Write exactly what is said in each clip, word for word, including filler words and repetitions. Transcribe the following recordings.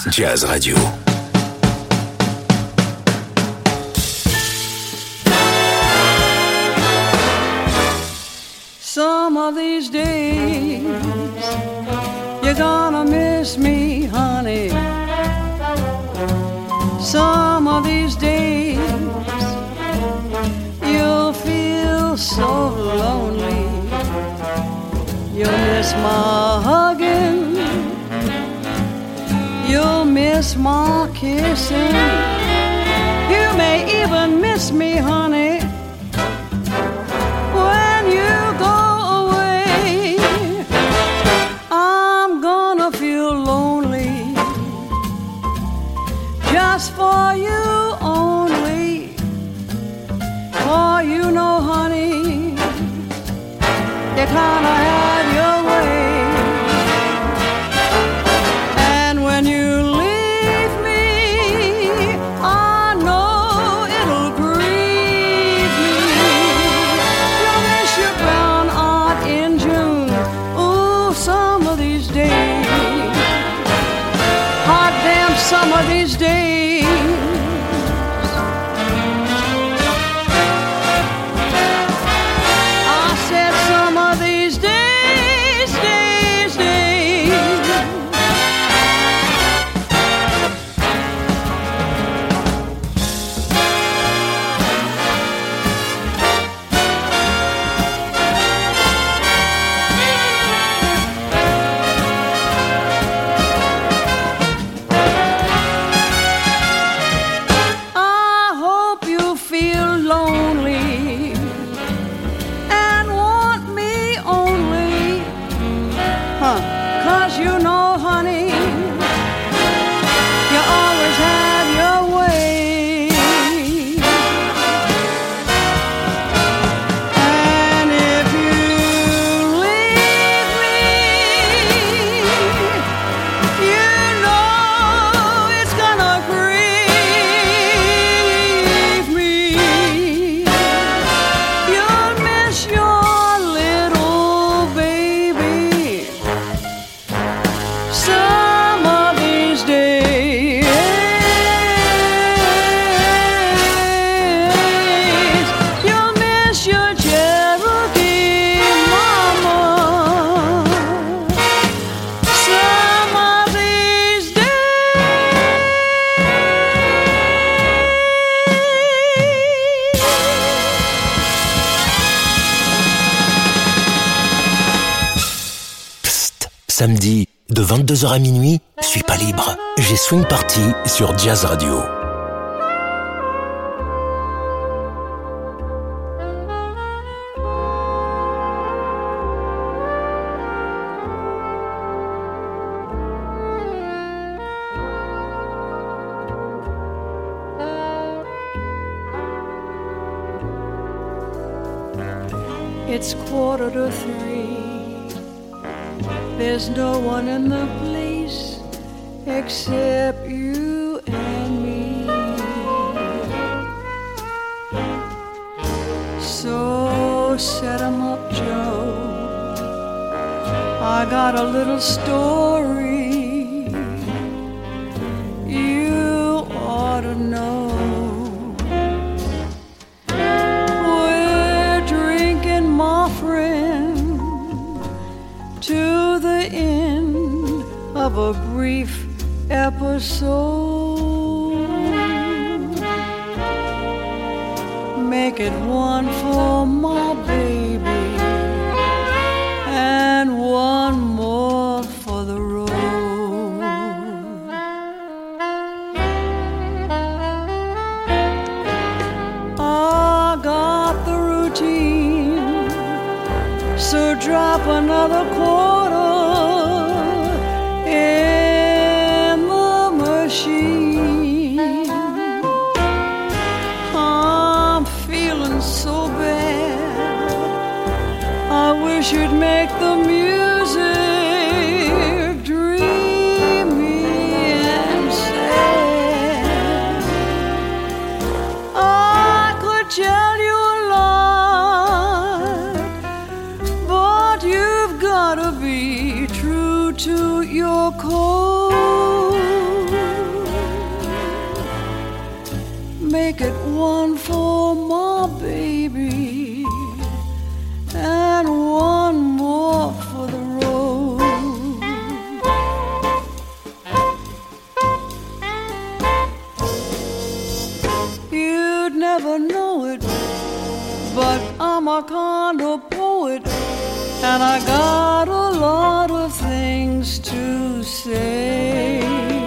Jazz Radio. Some of these days you're gonna miss me, honey. Some of these days you'll feel so lonely. You'll miss my hugging, you'll miss my kissing. You may even miss me, honey, when you go away. I'm gonna feel lonely just for you only. For you know, honey, you kinda had your way. And when you leave me, I know it'll grieve me. You'll miss your brown aunt in June. Ooh, some of these days, hot damn, some of these days. Samedi, de vingt-deux heures à minuit, je suis pas libre. J'ai Swing Party sur Jazz Radio. It's quarter to three. There's no one in the place except you and me. So set 'em up, Joe. I got a little story you ought to know. We're drinking, my friend, to the end of a brief episode. Make it one for my baby and one more for the road. I got the routine, so drop another quarter in the machine. I'm feeling so bad, I wish you'd make the music dreamy and sad. I could tell you a lot, but you've gotta be true to your code. make it one for my baby and one more for the road. You'd never know it, but I'm a kind of poet, and I got a lot of things to say.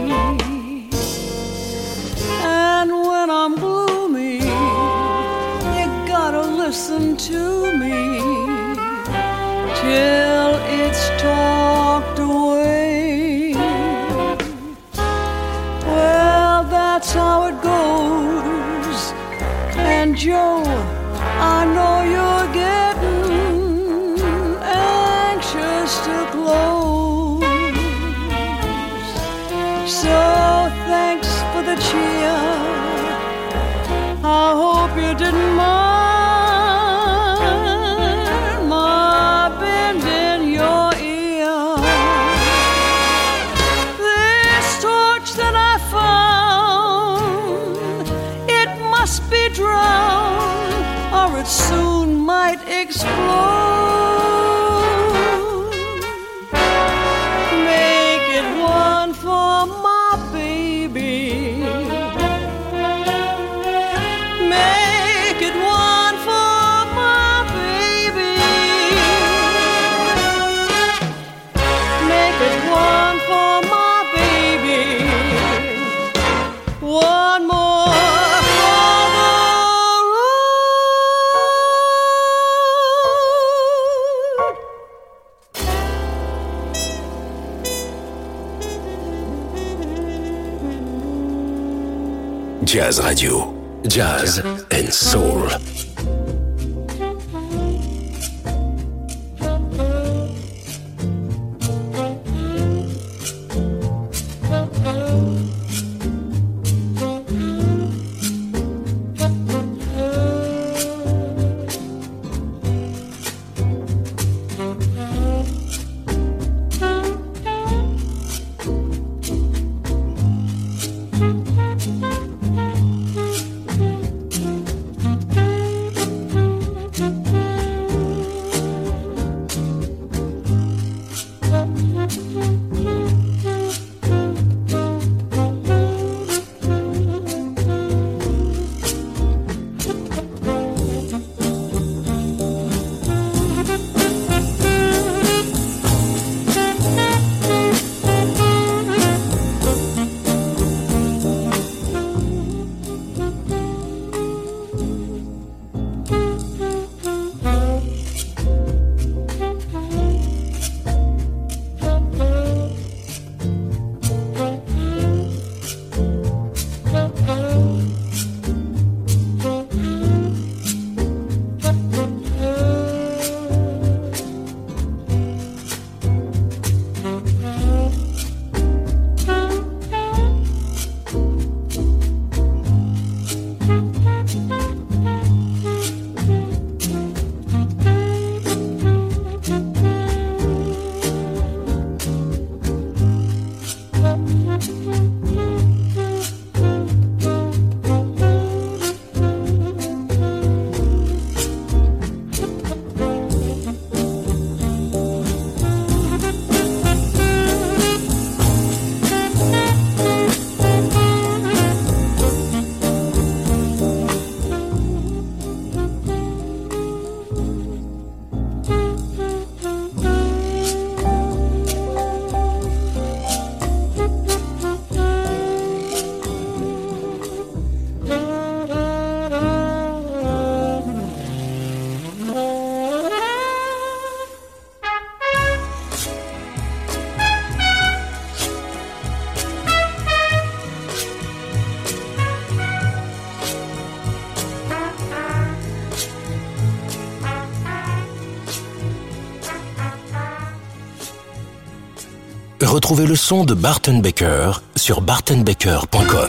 And when I'm gloomy, you gotta listen to me till it's talked away. Well, that's how it goes. And Joe, I know you're getting anxious to close. So thanks for the cheer. I hope you didn't mind my bend in your ear. This torch that I found, it must be drowned, or it soon might explode. Make it one for my baby. Make it one for my baby. Make it one for my baby. One more for the road. Jazz Radio. Jazz and Soul. Retrouvez le son de Barton Baker sur barton baker point com.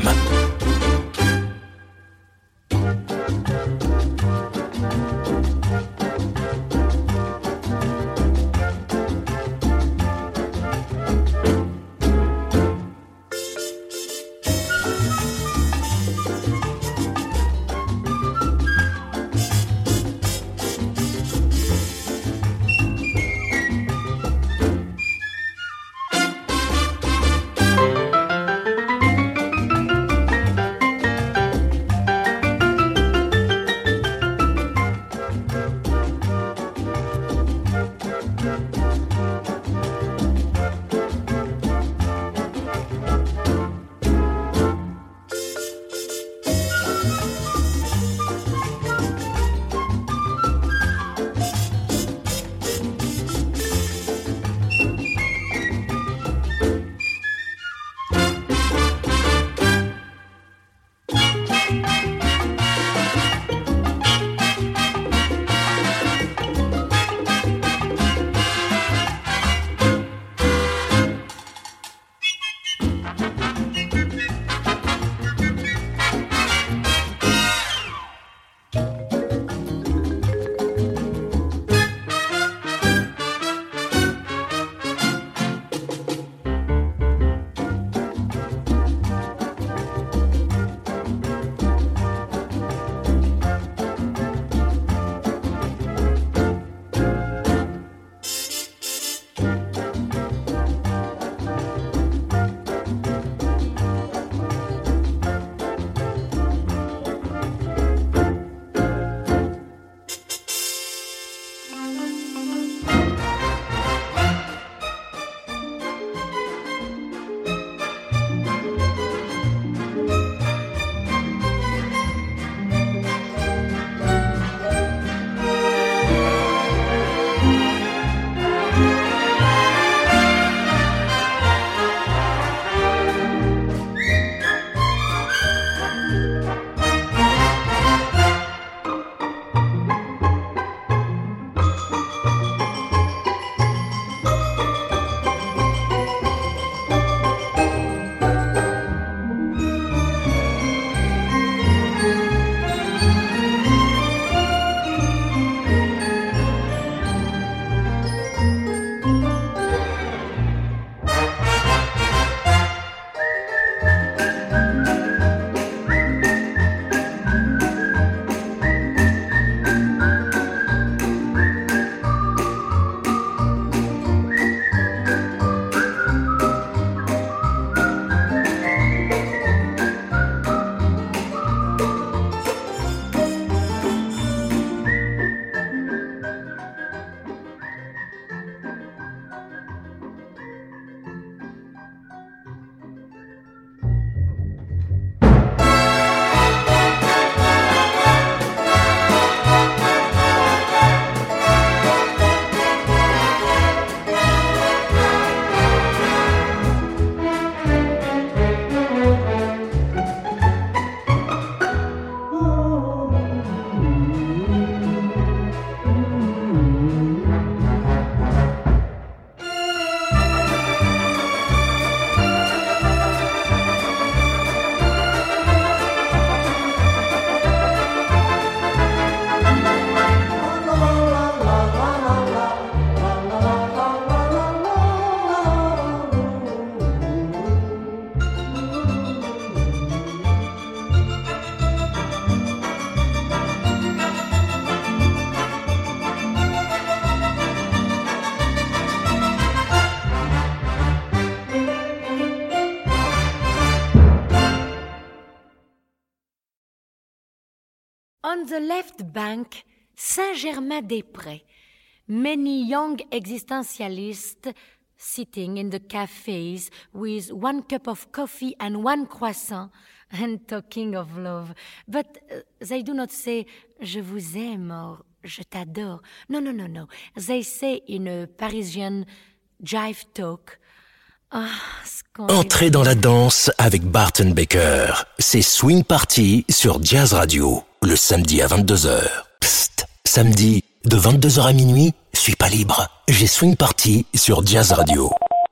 On the left bank, Saint-Germain-des-Prés, many young existentialists sitting in the cafes with one cup of coffee and one croissant and talking of love. But uh, they do not say « je vous aime » or « je t'adore ». No, no, no, no. They say in a Parisian jive talk ah, Entrez dans la danse avec Barton Baker. C'est Swing Party sur Jazz Radio, le samedi à vingt-deux heures. Psst, samedi, de vingt-deux heures à minuit, suis pas libre. J'ai Swing Party sur Jazz Radio.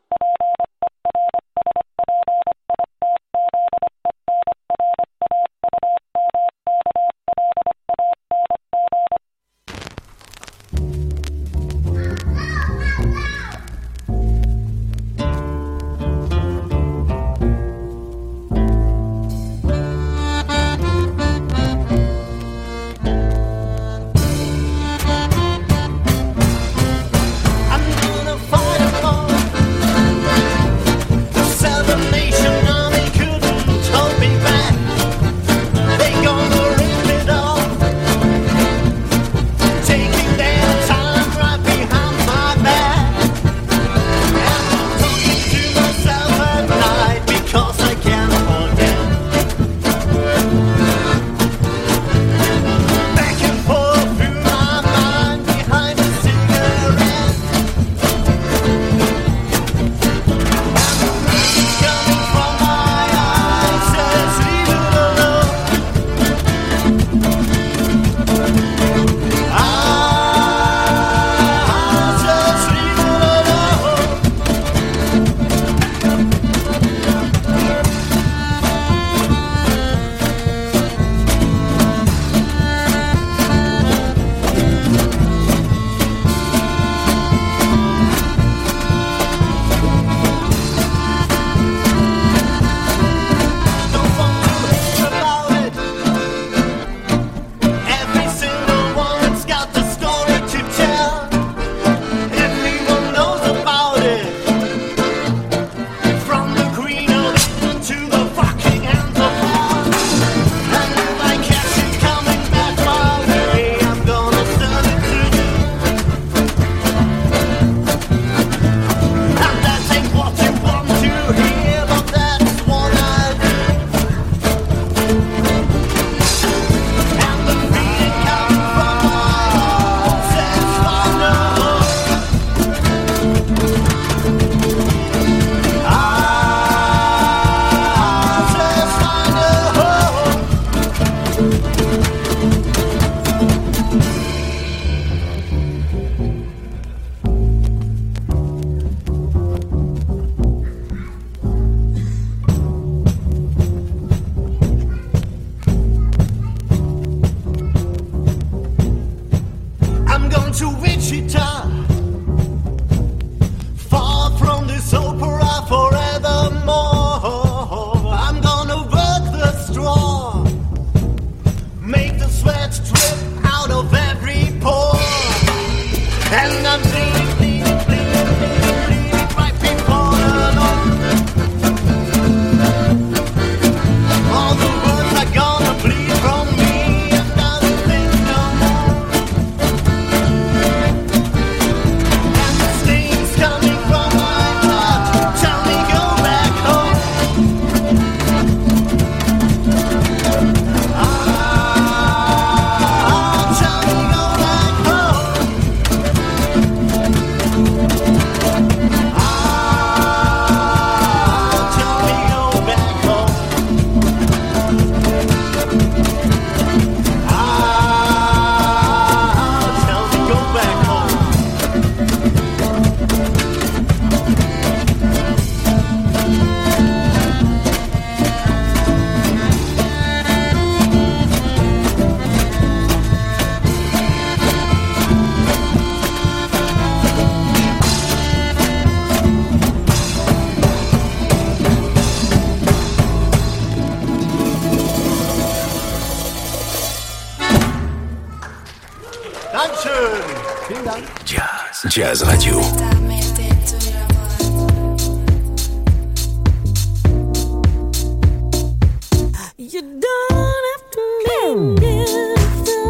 Jazz, Jazz Radio. You don't have to live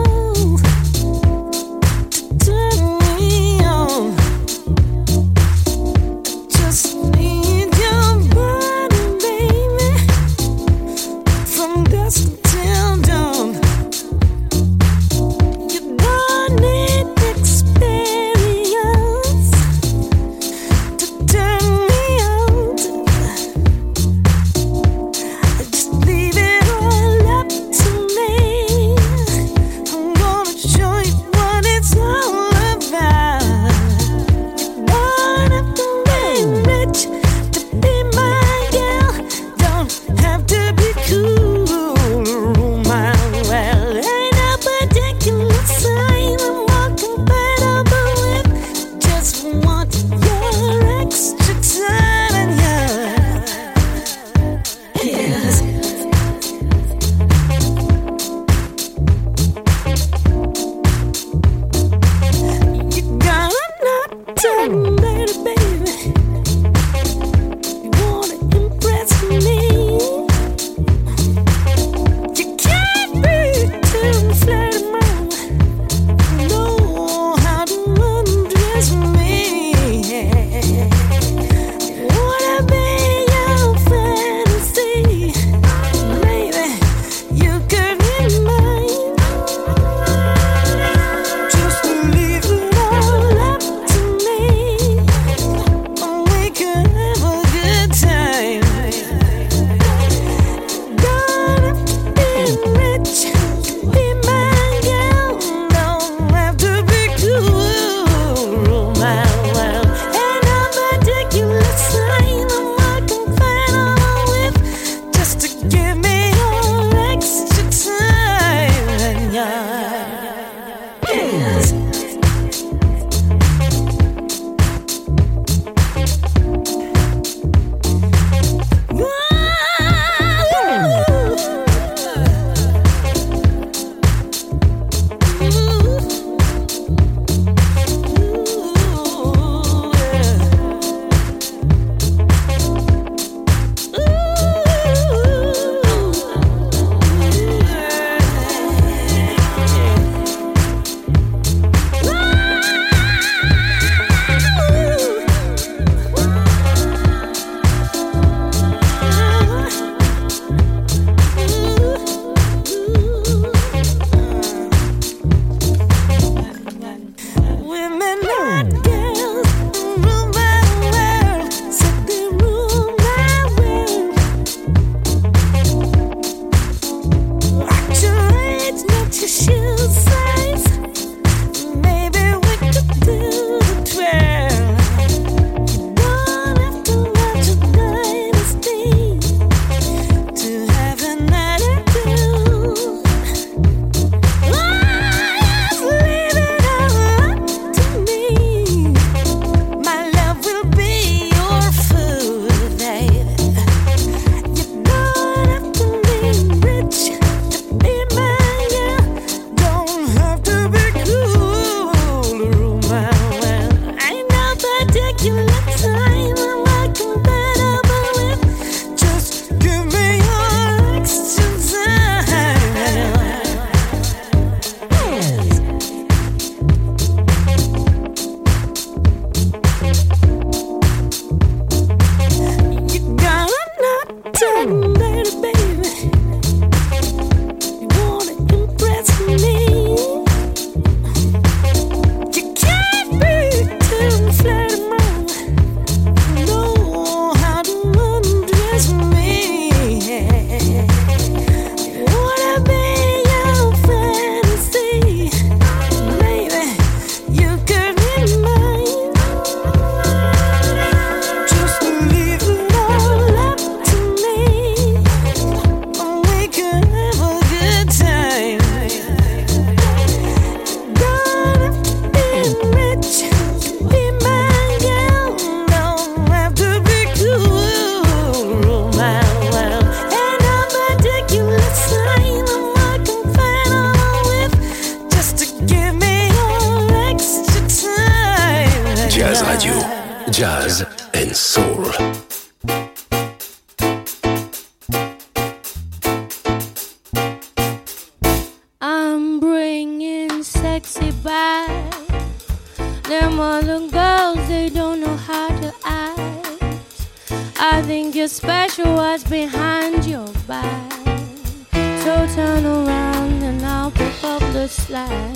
I think you're special, what's behind your back? So turn around and I'll pick up the slack.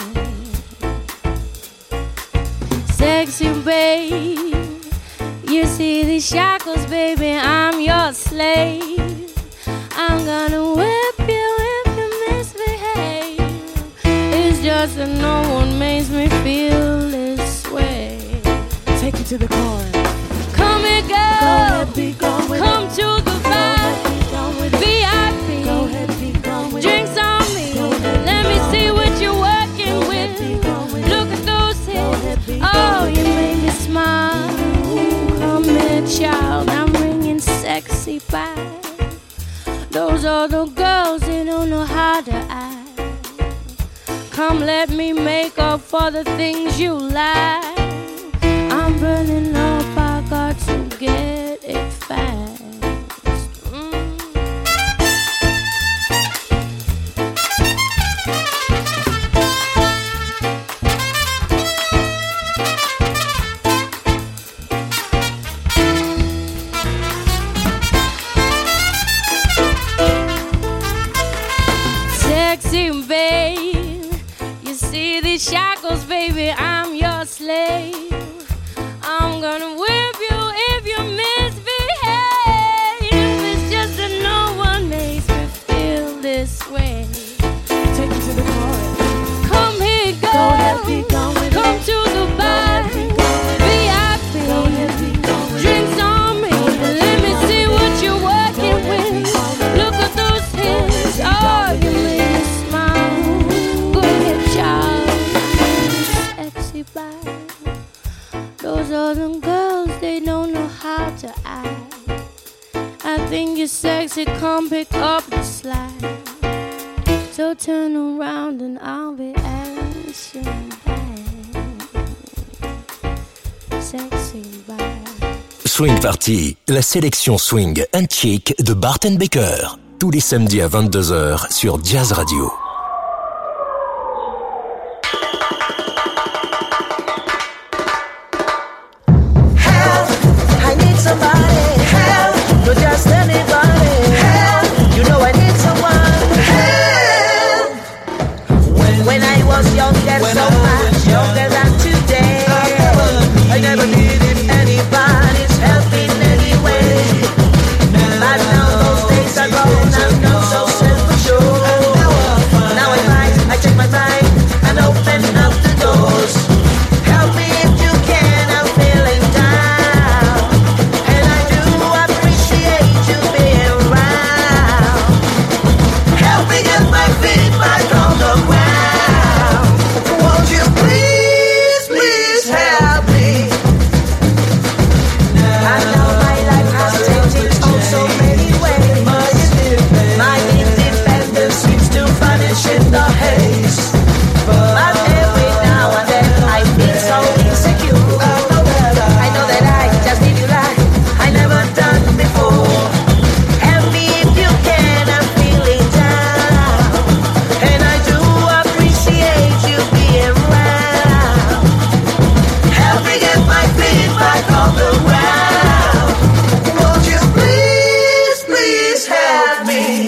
Sexy babe, you see these shackles, baby, I'm your slave. I'm gonna whip you if you misbehave. It's just that no one makes me feel this way. Take it to the car. Come here, girl. Go ahead, be gone with Come it. to the Go bar. ahead, be gone with it. V I P. Go ahead, be gone with Drinks it. on me. Go ahead, Let be me gone see with what it. you're working Go with. ahead, be gone with Look it. at those Go ahead, hips. be Oh, gone with you it. make me smile. Come here, child. I'm bringing sexy back. Those are the girls, they don't know how to act. Come, let me make up for the things you lack. I'm burning up, I got to get it fast. Mm. Sexy babe, you see these shackles, baby, I'm your slave. I'm gonna whip you if you misbehave. It's just that no one makes me feel this way. Take it to the car. Come here, girl. Go ahead, be gone with it. Come to the bar. Go ahead, be gone with it. V I P. Go ahead, be gone with it. Drinks on me. Go ahead, Let be me gone see with what it. you're working Go ahead, be with. gone with it. Look at those hips. be Oh, gone you with it. make me smile. Go ahead, child. Sexy body. Those are the girls, they don't know how to act. I think you're sexy, come pick up the slack. So turn around and I'll be answering back. Sexy body. Swing Party, la sélection swing and chic de Bart and Baker. Tous les samedis à vingt-deux heures sur Jazz Radio. I need somebody help, not just anybody help. You know I need someone help. When, when I was younger, so much younger than today, I never needed anybody's help in any way. But now those days are gone, I'm not so self-assured. Now I find, I check my mind and open up the doors. Help me if you can, I'm feeling down. And I do appreciate you being around. Help me get my feet back on the ground. Won't you please, please help me? I know my life has changed in so many ways. My independence seems to vanish in the haze. But every now and then I feel so insecure. I know that I just need you like I never done before. Help me if you can, I'm feeling down. And I do appreciate you being around. Help me get my feet back on the ground. Won't you please, please help me?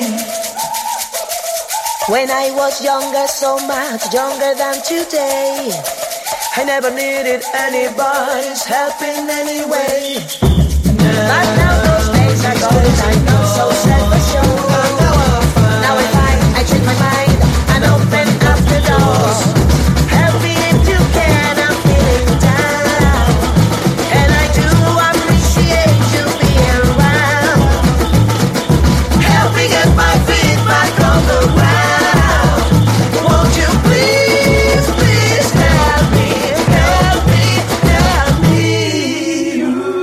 When I was younger, so much younger than today, I never needed anybody's help in any way. But now those days are gone, I'm not so self-assured. Now I find, I change my mind and open up the doors. Help me if you can, I'm feeling down. And I do appreciate you being around. Help me get my feet back on the ground. Won't you please, please help me, help me, help me.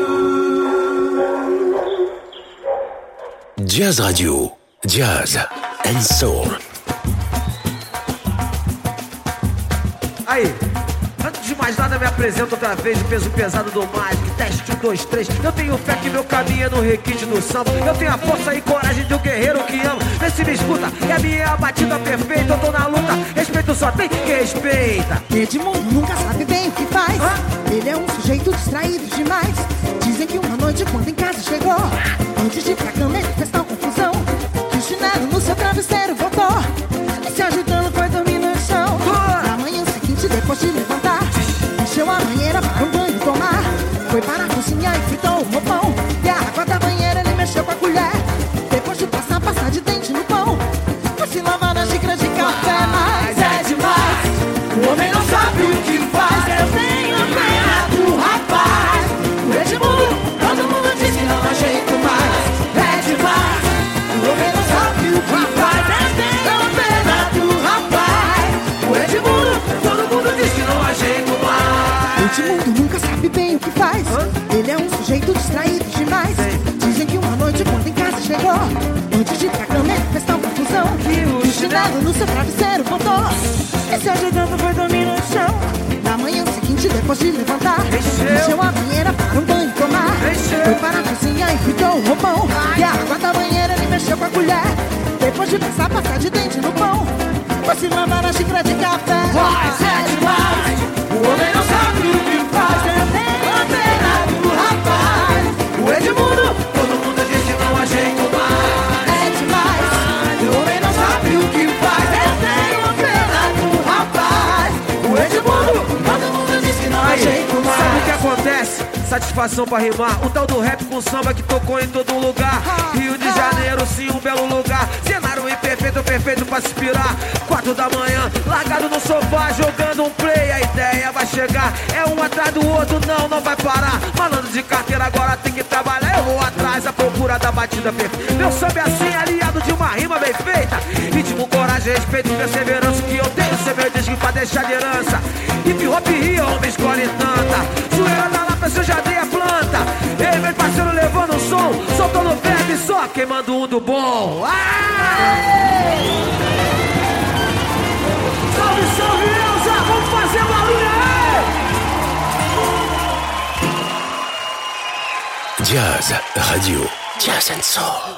Jazz Radio, Jazz and Soul. Aí, antes de mais nada, me apresento outra vez o peso pesado do Magic. Teste um, dois, três. Eu tenho fé que meu caminho é no requinte do samba. Eu tenho a força e coragem de um guerreiro que ama. Vê se me escuta, e a minha é a batida perfeita. Eu tô na luta, respeito só tem que respeita. Edmundo nunca sabe bem o que faz. Hã? Ele é um sujeito distraído demais. Dizem que uma noite quando em casa chegou, Foi para a cozinha e fritou o roupão. E a água da banheira ele mexeu com a colher. Depois de passar, passar de dente no pão. Foi se lavar na xícara de café. Mas é demais, o homem não sabe o que faz. Eu tenho pena do rapaz. O Edmundo, todo mundo diz que não há jeito mais. É demais, o homem não sabe o que faz. Eu tenho pena do rapaz. O Edmundo, todo mundo diz que não há jeito mais. O Edmundo nunca sabe bem o que faz. Ele é um sujeito distraído demais. Dizem que uma noite quando em casa chegou, antes de ir pra cama ele fez tal confusão que o chinelo no seu travesseiro botou. E se ajudando foi dormir no chão. Na manhã seguinte, depois de levantar, encheu a banheira para um banho tomar. Foi para a cozinha e fritou o roupão. E a água da banheira ele mexeu com a colher. Depois de passar, passar de dente no pão. Foi se lavar na xícara de café. Mas é demais, o homem não sabe o que faz. Eu tenho a pena do rapaz. O Edmundo, todo mundo diz que não há jeito mais. É demais, o homem não sabe o que faz. Eu tenho a pena do rapaz. O Edmundo, todo mundo diz que não há jeito mais. Sabe o que acontece? Satisfação pra rimar. O tal do rap com samba que tocou em todo lugar. Rio de Janeiro, sim, um belo lugar. Cenário imperfeito, perfeito pra se inspirar. Quatro da manhã, largado no sofá, jogando um play. A ideia vai chegar, é um atrás do outro, não, não vai parar. Malandro de carteira agora tem que trabalhar. Eu vou atrás à procura da batida perfeita. Meu samba é assim, aliado de uma rima bem feita. Ritmo, coragem, respeito, perseverança. Que eu tenho, ser meu disco pra deixar de herança. Hip hop rio, homem escolhe tanta. Zoeira da lata, se eu já dei a planta. Ei, meu parceiro levando o som, soltando o verbo e só queimando um do bom. Aê! Salve, salve, Elza! Vamos fazer barulho aí! Jazz Radio. Jazz and Soul.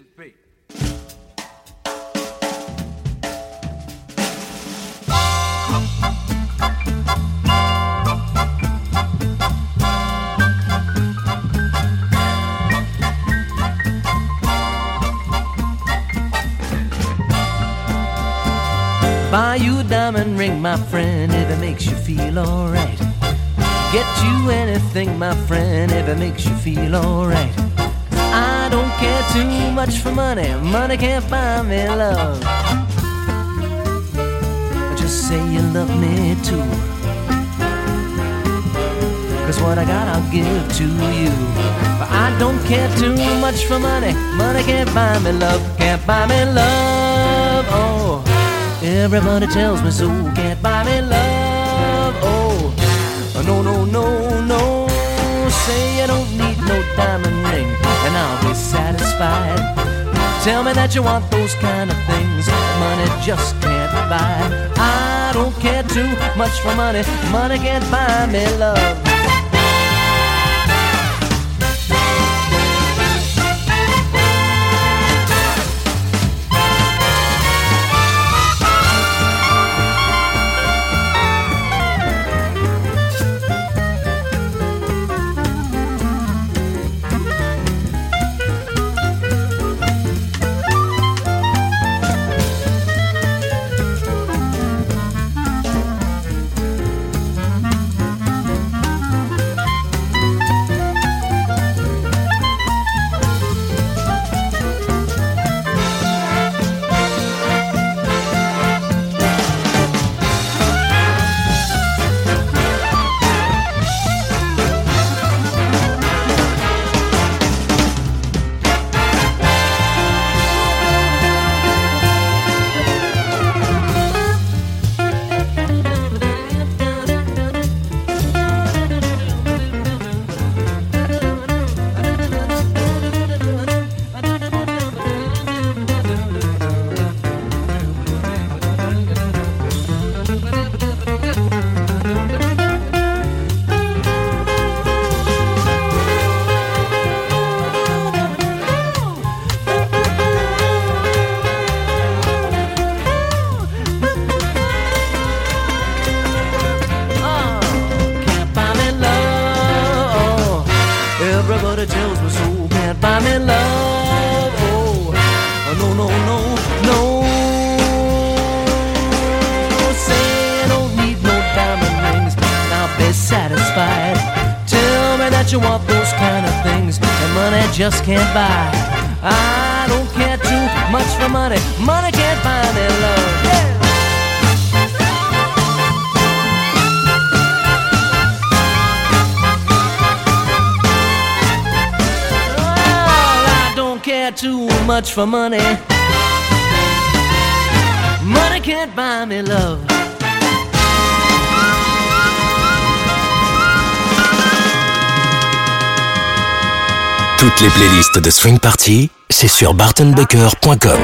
Buy you a diamond ring, my friend, if it makes you feel alright. Get you anything, my friend, if it makes you feel alright. I don't care too much for money, money can't buy me love. Just say you love me too, 'cause what I got I'll give to you. But I don't care too much for money, money can't buy me love, can't buy me love, oh. Everybody tells me so, can't buy me love, oh. No, no, no, no. Say you don't need no diamond ring and I'll be satisfied. Tell me that you want those kind of things money just can't buy. I don't care too much for money, money can't buy me love. Everybody tells me so, can't buy me love, oh, no, no, no, no. Say I don't need no diamond rings, and I'll be satisfied. Tell me that that you want those kind of things that money just can't buy. I don't care too much for money. Money can't buy me love. Yeah. Care too much for money. Money can't buy me love. Toutes les playlists de Swing Party, c'est sur barton baker point com.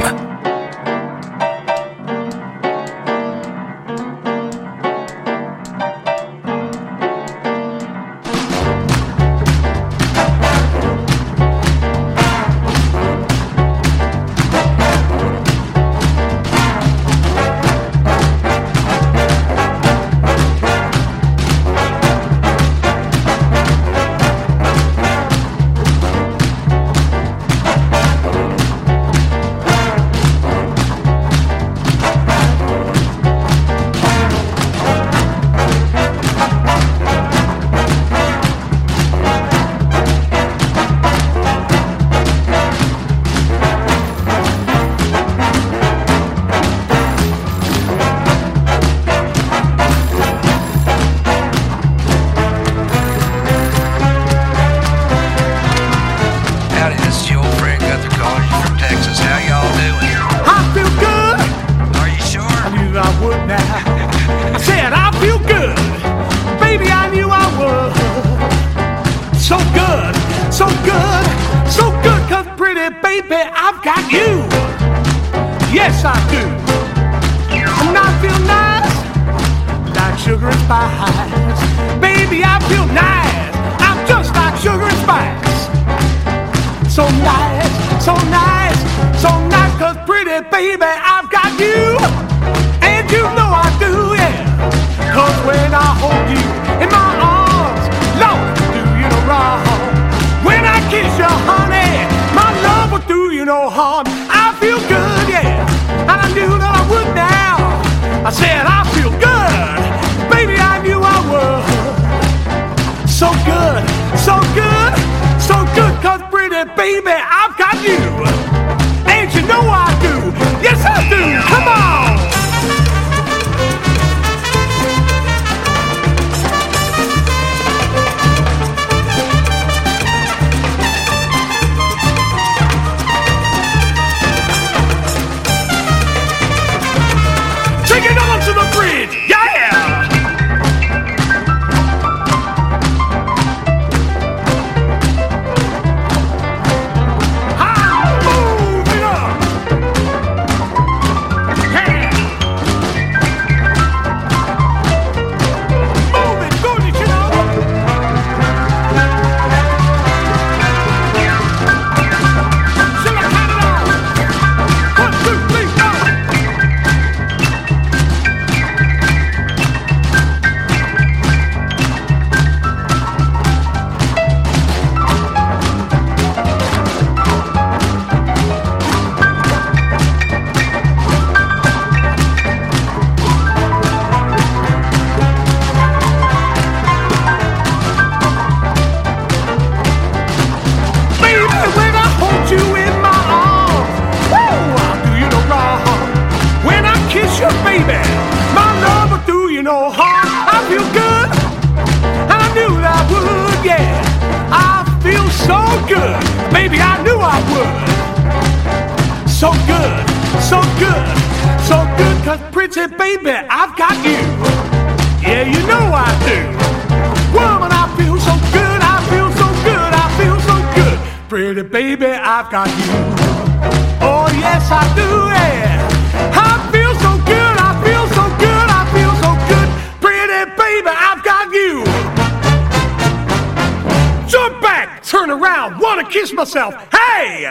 Myself. Hey!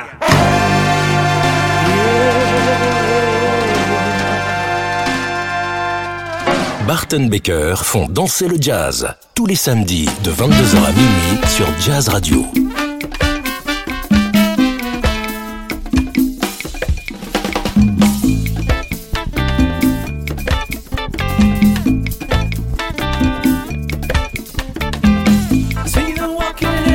Barton Baker font danser le jazz tous les samedis de vingt-deux heures à minuit sur Jazz Radio. See them walking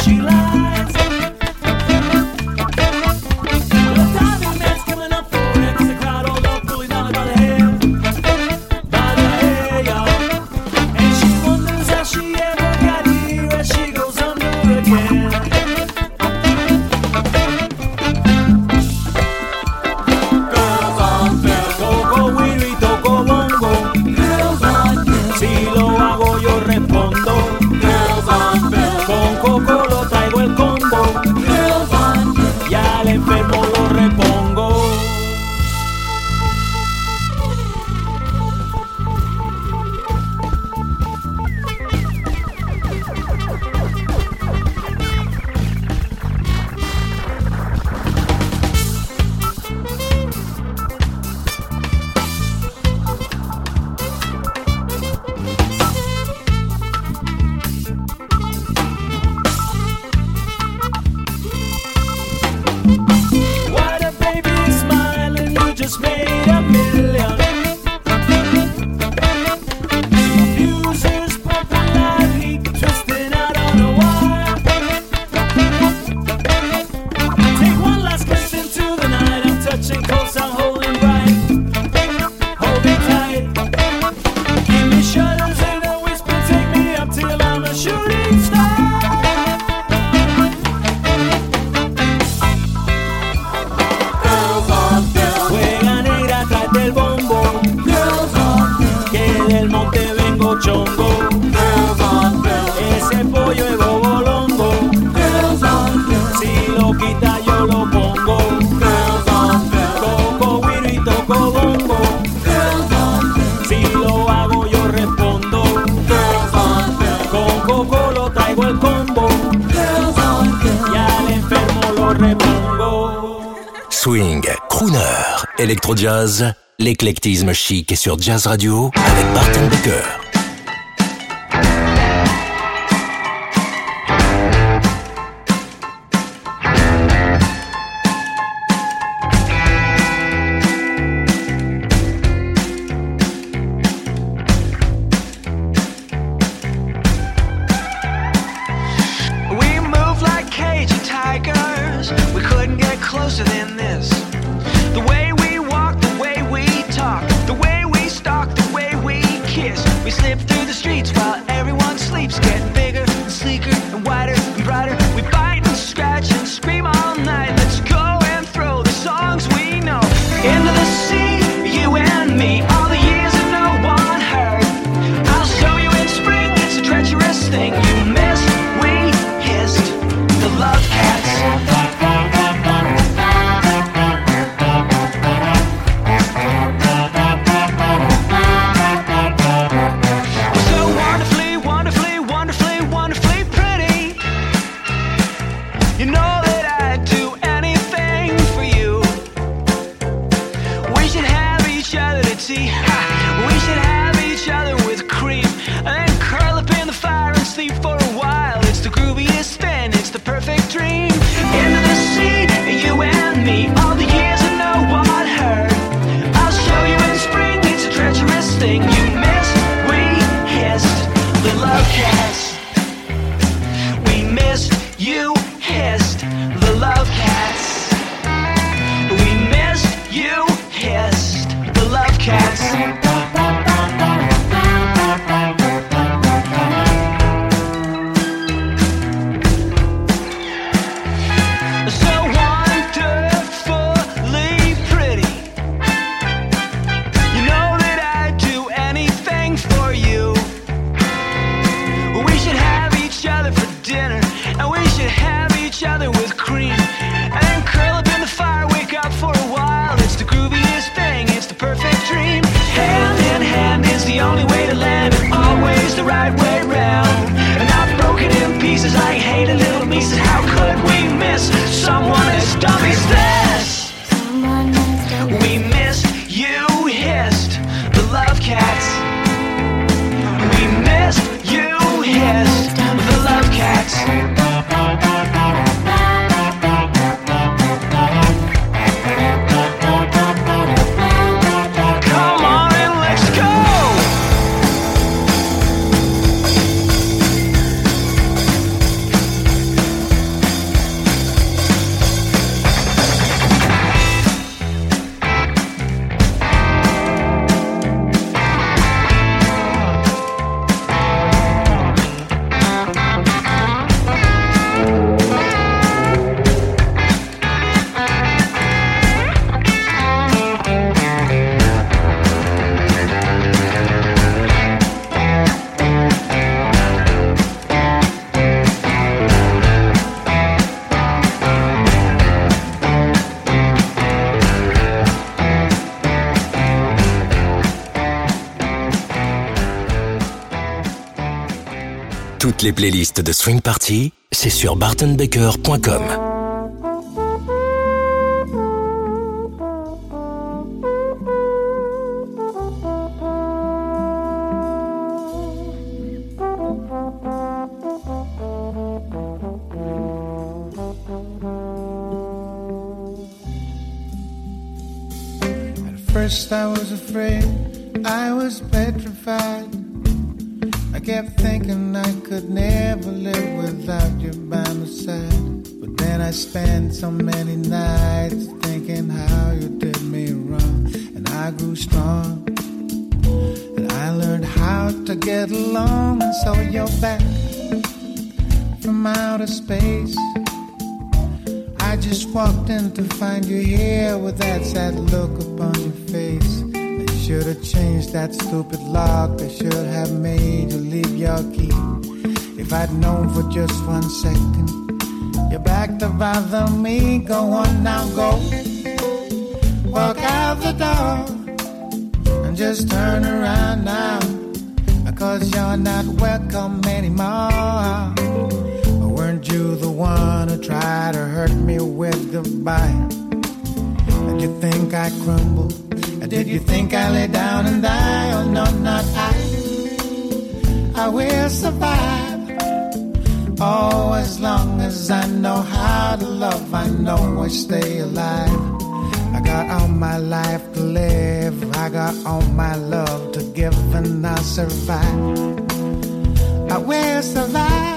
she lies. The diving man's coming up for it, 'cause the crowd all up pulling down by the hair, by the hair, y'all. And she wonders how she ever got here as she goes under again. Girls on film, toco wiri, toco bongo. Girls on film, si lo hago yo respondo. Girls on film, con coco lo traigo el combo. Girls on film, y al enfermo lo repongo. What a baby is smiling, you just made a million. Users pumping live heat, twisting out on a wire. Take one last glimpse into the night, I'm touching close, I'm holding bright. Hold me tight. Give me shudders and a whisper, take me up till I'm a shooting star. Juega negra, tráete el bombo. Que del monte vengo chongo. Ese pollo es bobolongo. Si lo quita yo lo pongo. Coco, guiro y toco bongo. Si lo hago yo respondo. Con coco lo traigo el combo. Y al enfermo lo repongo. Swing, crooner, électro-jazz, l'éclectisme chic est sur Jazz Radio avec Barton Becker. We move like cagey tigers. We couldn't get closer than this. The way we walk, the way we talk, the way we stalk, the way we kiss. We slip through the streets while everyone sleeps, getting bigger and sleeker and wider and brighter. We bite and scratch and scream all night. Let's go and throw the songs we know into the sea, you and me. All the years that no one heard. I'll show you in spring, it's a treacherous thing. You missed, we hissed, the love cats. So wonderfully, wonderfully, wonderfully, wonderfully pretty. You know that I'd do anything for you. We should have each other to tea. Ha! We should have each other with cream. And then curl up in the fire and sleep for a while. It's the grooviest thing, it's the perfect dream. Into the sea, you and me. All the years that no one heard. I'll show you in spring, it's a treacherous thing. You missed, we hissed, the love cats. We missed, you hissed, the love cats. We missed, you hissed, the love cats. So wonderfully pretty. You know that I'd do anything for you. We should have each other for dinner, and we should have each other with cream. And then curl up in the fire, wake up for a while. It's the grooviest thing, it's the perfect dream. Hand in hand is the only way to land, and always the right way round. And not broken in pieces like hated little pieces. How could we miss someone as dumb as this? We missed, you hissed, the love cats. We missed, you hissed, the love cats. Come on and let's go! Toutes les playlists de Swing Party, c'est sur barton baker point com. First I was afraid, I was petrified. I kept thinking I could never live without you by my side. But then I spent so many nights thinking how you did me wrong. And I grew strong, and I learned how to get along. And so you're back from outer space. I just walked in to find you here with that sad look upon your face. I should have changed that stupid lock. I should have made you leave your key. If I'd known for just one second you're back to bother me. Go on now, go. Walk out the door and just turn around now, because you're not welcome anymore. Weren't you the one who tried to hurt me with goodbye? Did you think I crumbled? Did you think I lay down and die? Oh no, not I. I will survive. Oh, as long as I know how to love, I know I stay alive. I got all my life to live, I got all my love to give, and I'll survive. I will survive.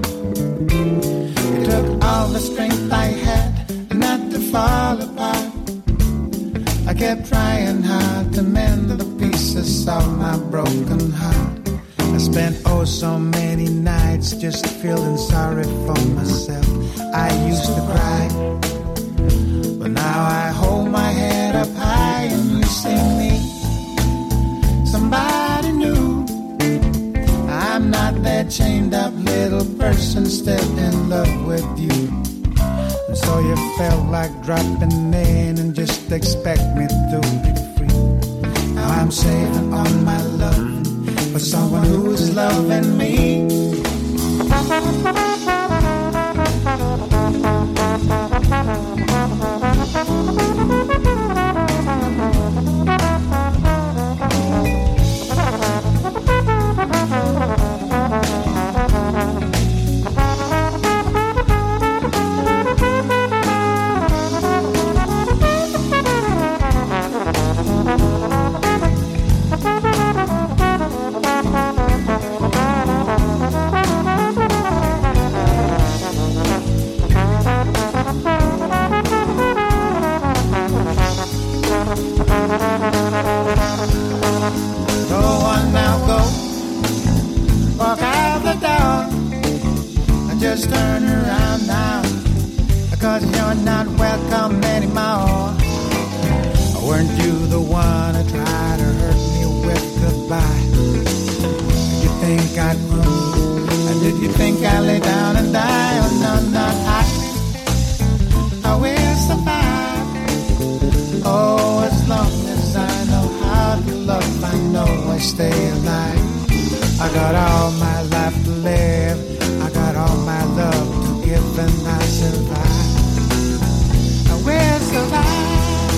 It took all the strength I had not to fall apart. I kept trying hard to mend the pieces of my broken heart. I spent oh so many nights just feeling sorry for myself. I used to cry, but now I hold my head up high and you see me, somebody new. I'm not that chained up little person still in love with you. And so you felt like dropping in and just expect me to be free. Now I'm saving all my love for someone who's loving me. Just turn around now, because you're not welcome anymore. Weren't you the one who tried to hurt me with goodbye? Did you think I'd run? Or did you think I'd lay down and die? Oh no, not I. I will survive. Oh, as long as I know how to love, I know I stay alive. I got all my life to live, I got all my love to give, and I survive. I will survive.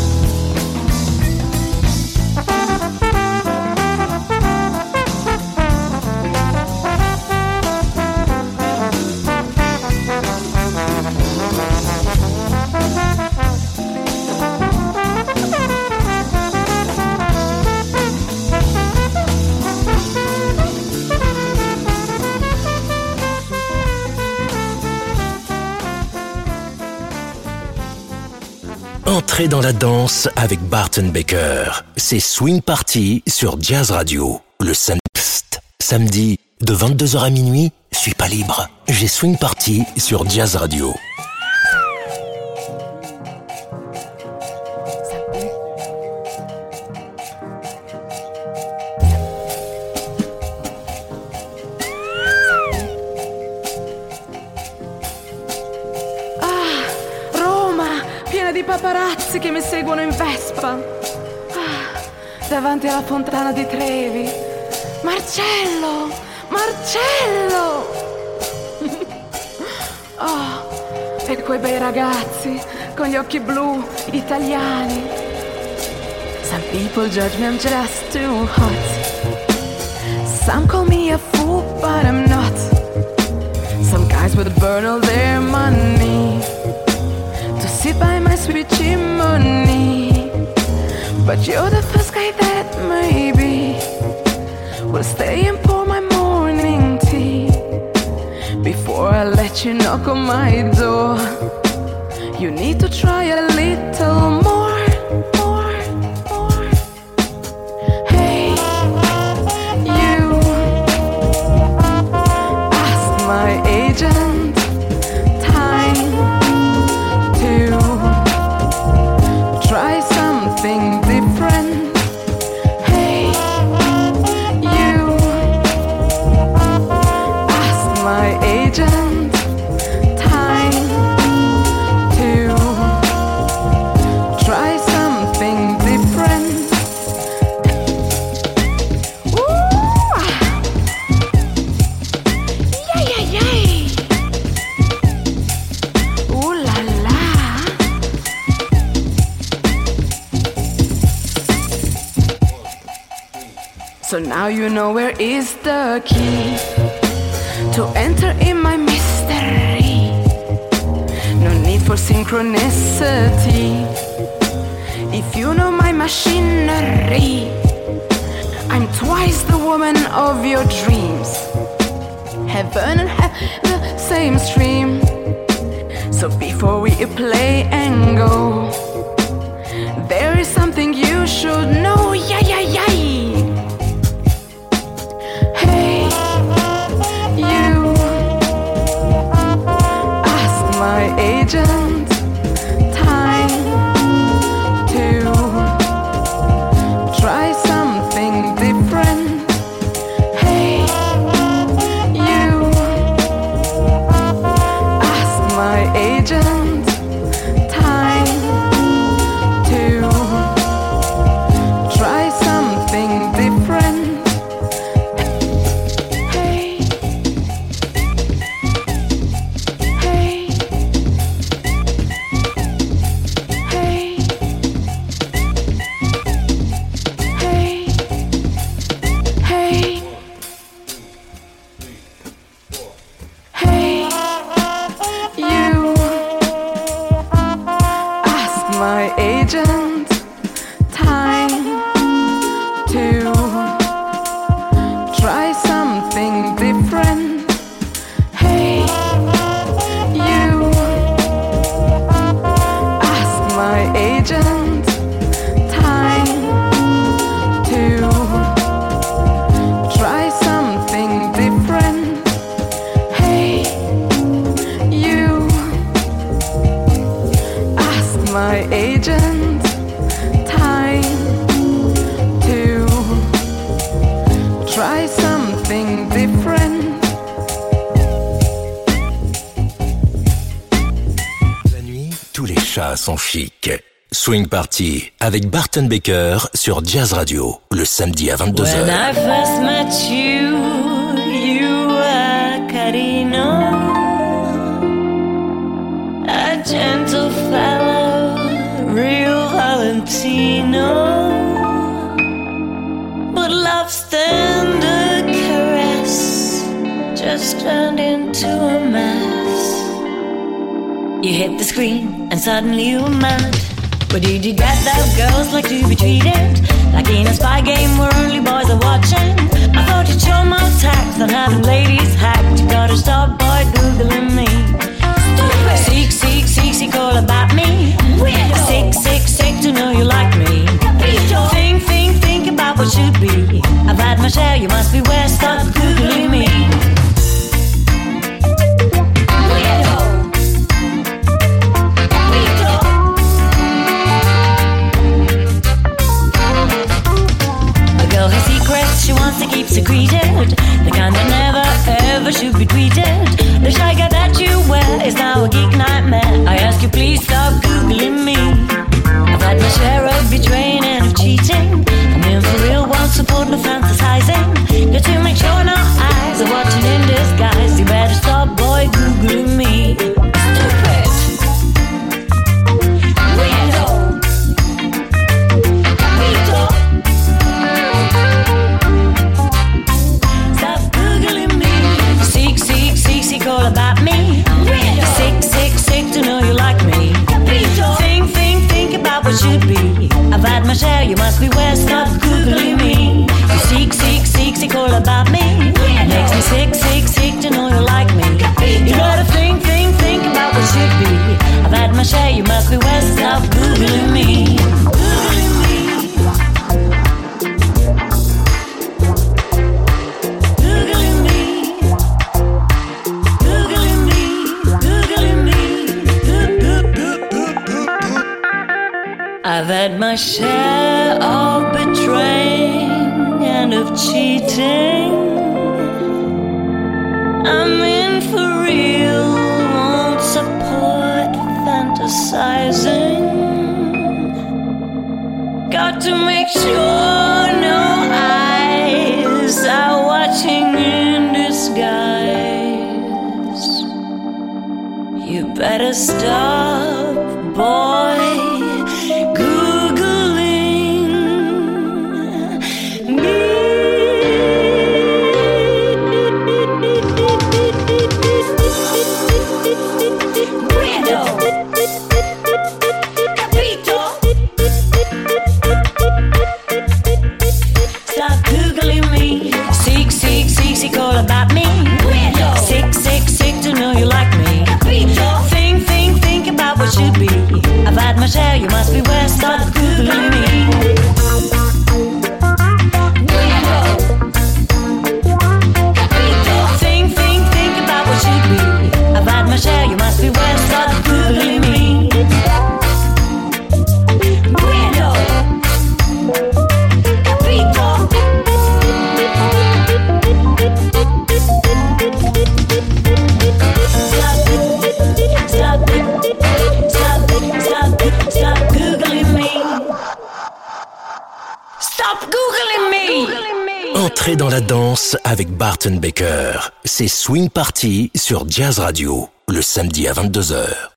Entrez dans la danse avec Barton Baker. C'est Swing Party sur Jazz Radio. Le samedi, Psst, samedi de vingt-deux heures à minuit, je suis pas libre. J'ai Swing Party sur Jazz Radio. Paparazzi che mi seguono in Vespa, ah, davanti alla fontana di Trevi. Marcello, Marcello, Oh, e quei bei ragazzi con gli occhi blu italiani. Some people judge me, I'm just too hot. Some call me a fool, but I'm not. Some guys would burn all their money to sit by my sweet chimney. But you're the first guy that maybe will stay and pour my morning tea before I let you knock on my door. You need to try a little more, more, more. Hey, you ask my agent time to try something different. Hey, you ask my agent time to try something different. Ooh. Yay, yay, yay. Ooh la la. So now you know where is the key to enter in my mystery. No need for synchronicity. If you know my machinery, I'm twice the woman of your dreams. Heaven and hell, the same stream. So before we play and go, there is something you should know. Yeah, yeah, yeah. Hey, you ask my agent time to try something different. Hey, you ask my agent time to try something different. Hey, hey, hey, hey, hey, hey, you ask my agent time to try something different. Hey, you ask my agent time to try something different. Hey, you ask my agent time to try something different. La nuit, tous les chats sont chics. Swing Party avec Barton Baker sur Jazz Radio, le samedi à vingt-deux When I heures. first met you, you were Carino, a gentle fellow, real Valentino. But love's tender caress just turned into a mess. You hit the screen and suddenly you were mad. But did you get that girls like to be treated like in a spy game where only boys are watching? I thought you'd show more tact than having ladies hacked. You gotta stop by googling me. Stupid. Seek, seek, seek, seek all about me. Weirdo. Sick, sick, sick to know you like me. Weirdo. Think, think, think about what should be. I've had my share, you must beware. Stop googling me. She wants to keep secreted, the kind that never ever should be tweeted. The shy guy that you wear is now a geek nightmare. I ask you please stop googling me. I've had my share of betraying and of cheating. I'm in for real, won't support no fantasizing. must be west. Stop googling me. You seek, seek, seek, seek all about me. Makes me sick, sick, sick to know you like me. You gotta think, think, think about what should be. I've had my share, you must be west. Stop googling me. Googling me. Googling me. Googling me. Googling me. I've had my share of betraying and of cheating. I'm in for real, won't support fantasizing. Got to make sure no eyes are watching in disguise. You better stop, boy, Googling me. Guido, capito? Stop googling me. Seek, seek, seek, seek all about me. Guido. Sick, sick, sick to know you like me. Capito. Think, think, think about what should be. I've had my share, you must be west. Stop googling me. Guido. Capito. Think, think, think about what should be. I've had my share, you must be west. Stop googling me. Guido. Capito. Stop, stop, stop, stop, stop googling me. Stop googling me. Entrez dans la danse avec Barton Baker. C'est Swing Party sur Jazz Radio, le samedi à vingt-deux heures.